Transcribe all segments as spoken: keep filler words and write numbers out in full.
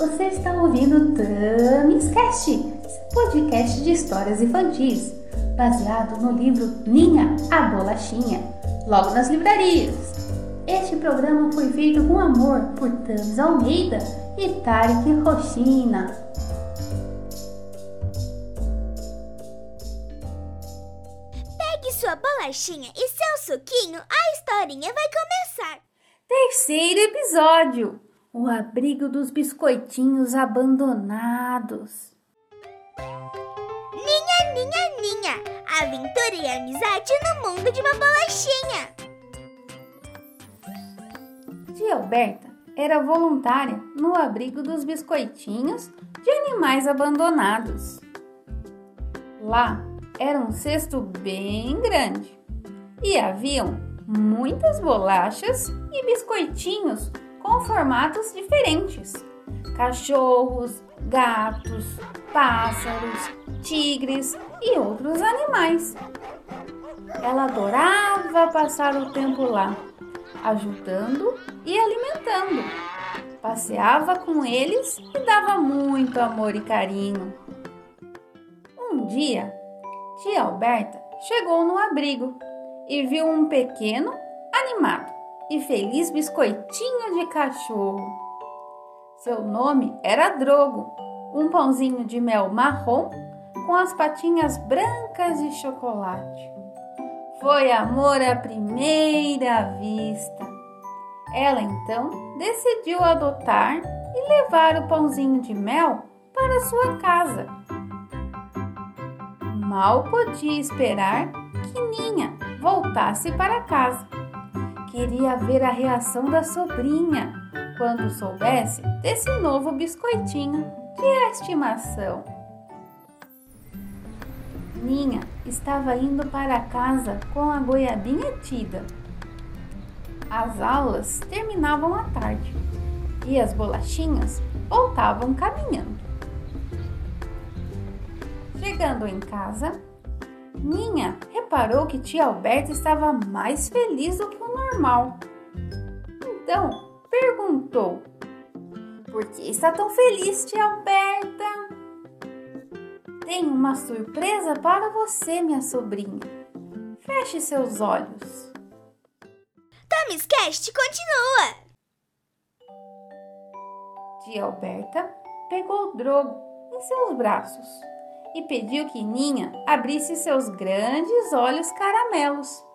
Você está ouvindo Thames Cast, podcast de histórias infantis, baseado no livro Ninha, a Bolachinha, logo nas livrarias. Este programa foi feito com amor por Thames Almeida e Tarek Rochina. Pegue sua bolachinha e seu suquinho, a historinha vai começar. Terceiro episódio. O abrigo dos biscoitinhos abandonados. Ninha, ninha, ninha. Aventura e amizade no mundo de uma bolachinha. Tia Alberta era voluntária no abrigo dos biscoitinhos de animais abandonados. Lá era um cesto bem grande e haviam muitas bolachas e biscoitinhos com formatos diferentes: cachorros, gatos, pássaros, tigres e outros animais. Ela adorava passar o tempo lá, ajudando e alimentando. Passeava com eles e dava muito amor e carinho. Um dia, tia Alberta chegou no abrigo e viu um pequeno, animado e feliz biscoitinho de cachorro. Seu nome era Drogo, um pãozinho de mel marrom com as patinhas brancas de chocolate. Foi amor à primeira vista. Ela então decidiu adotar e levar o pãozinho de mel para sua casa. Mal podia esperar que Ninha voltasse para casa. Queria ver a reação da sobrinha quando soubesse desse novo biscoitinho de estimação. Ninha estava indo para casa com a goiabinha tida. As aulas terminavam à tarde e as bolachinhas voltavam caminhando. Chegando em casa, Ninha reparou que tia Alberta estava mais feliz do que o normal. Então, perguntou: "Por que está tão feliz, tia Alberta?" "Tenho uma surpresa para você, minha sobrinha. Feche seus olhos." Thames Cast continua. Tia Alberta pegou o Drogo em seus braços e pediu que Ninha abrisse seus grandes olhos caramelos.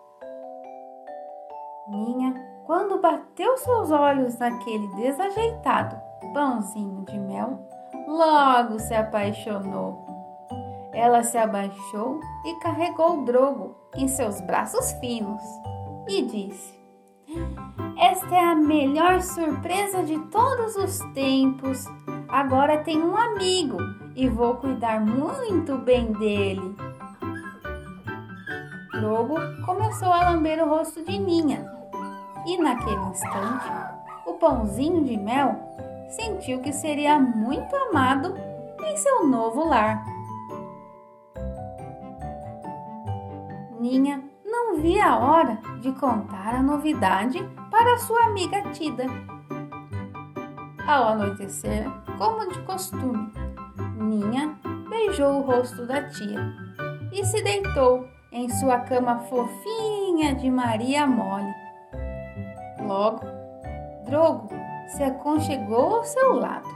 Ninha, quando bateu seus olhos naquele desajeitado pãozinho de mel, logo se apaixonou. Ela se abaixou e carregou o Drogo em seus braços finos e disse: "Esta é a melhor surpresa de todos os tempos. Agora tenho um amigo e vou cuidar muito bem dele." Drogo começou a lamber o rosto de Ninha e naquele instante o pãozinho de mel sentiu que seria muito amado em seu novo lar. Ninha não via a hora de contar a novidade para sua amiga Tida. Ao anoitecer, como de costume, Ninha beijou o rosto da tia e se deitou em sua cama fofinha de Maria mole. Logo, Drogo se aconchegou ao seu lado.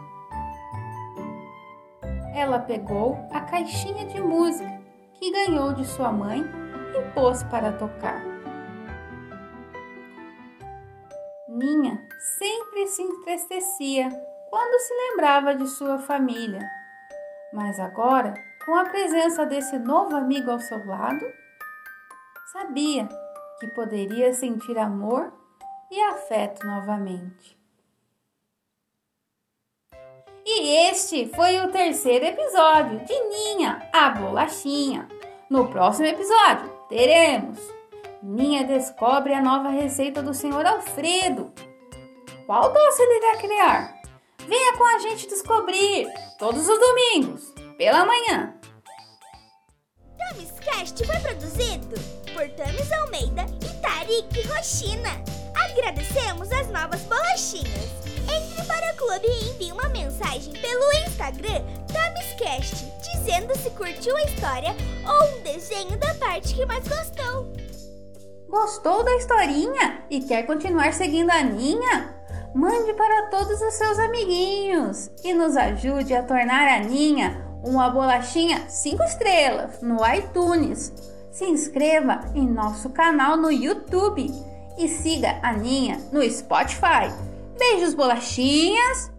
Ela pegou a caixinha de música que ganhou de sua mãe e pôs para tocar. Ninha sempre se entristecia quando se lembrava de sua família, mas agora, com a presença desse novo amigo ao seu lado, sabia que poderia sentir amor e afeto novamente. E este foi o terceiro episódio de Ninha, a Bolachinha. No próximo episódio, teremos Ninha descobre a nova receita do senhor Alfredo. Qual doce ele irá criar? Venha com a gente descobrir, todos os domingos, pela manhã. Thames Cast foi produzido por Thames Almeida e Tarek Rochina. Agradecemos as novas bolachinhas. Entre para o clube e envie uma mensagem Instagram TamisCast, dizendo se curtiu a história ou um desenho da parte que mais gostou. Gostou da historinha e quer continuar seguindo a Ninha? Mande para todos os seus amiguinhos e nos ajude a tornar a Ninha uma bolachinha cinco estrelas no iTunes. Se inscreva em nosso canal no YouTube e siga a Ninha no Spotify. Beijos, bolachinhas!